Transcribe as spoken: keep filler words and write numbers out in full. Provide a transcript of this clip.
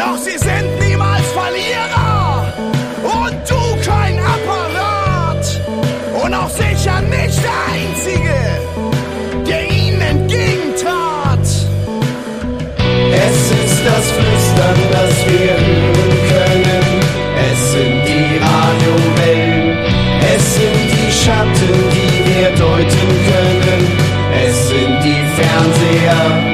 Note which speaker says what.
Speaker 1: Doch sie sind niemals Verlierer und du kein Apparat und auch sicher nicht der Einzige, der ihnen entgegentrat.
Speaker 2: Es ist das Flüstern, das wir hören können. Es sind die Radiowellen. Es sind die Schatten, die wir deuten können. Es sind die Fernseher.